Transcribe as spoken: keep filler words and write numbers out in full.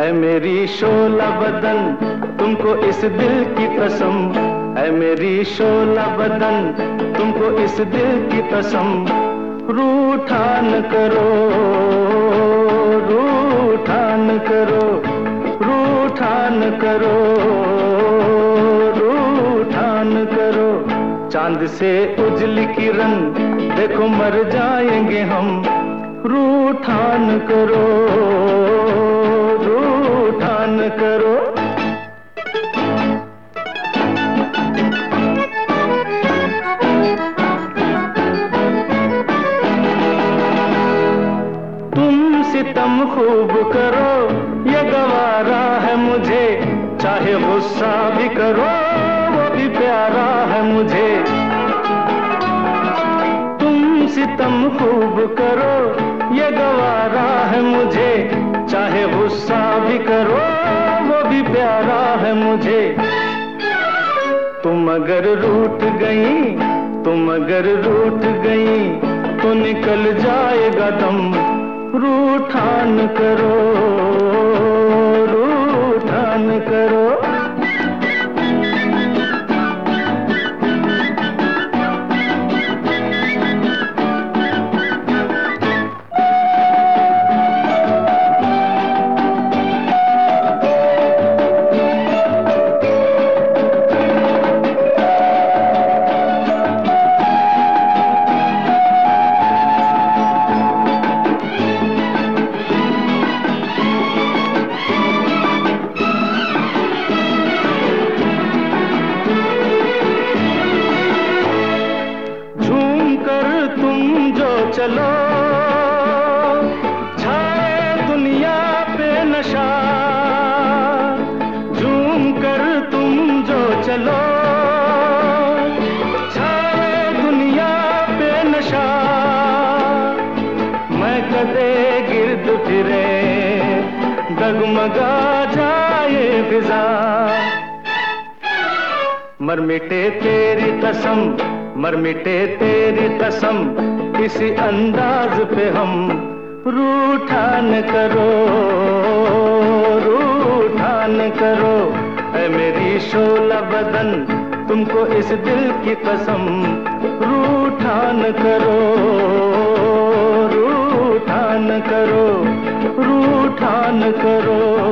है मेरी शोला बदन तुमको इस दिल की कसम, है मेरी शोला बदन तुमको इस दिल की कसम। रूठा न करो, रूठा न करो, रूठा न करो, रूठा न करो। चांद से उजली किरण देखो मर जाएंगे हम, रूठा न करो, रूठा न करो। तुम सितम खूब करो ये गवारा है मुझे, चाहे गुस्सा भी करो वो भी प्यारा है मुझे। तुम सितम खूब करो ये गवारा है मुझे, चाहे गुस्सा भी करो वो भी प्यारा है मुझे। तुम अगर रूठ गई, तुम अगर रूठ गई तो निकल जाएगा दम, रूठा न करो, रूठा न करो। चलो छाए दुनिया पे नशा, झूम कर तुम जो चलो छाए दुनिया पे नशा। मैं कदे गिर्द फिरे डगमगा जाए फिजा, मर मिटे तेरी कसम, मर मिटे तेरी कसम इसी अंदाज पे हम, रूठा न करो, रूठा न करो। है मेरी शोला बदन तुमको इस दिल की कसम, रूठा न करो, रूठा न करो, रूठा न करो।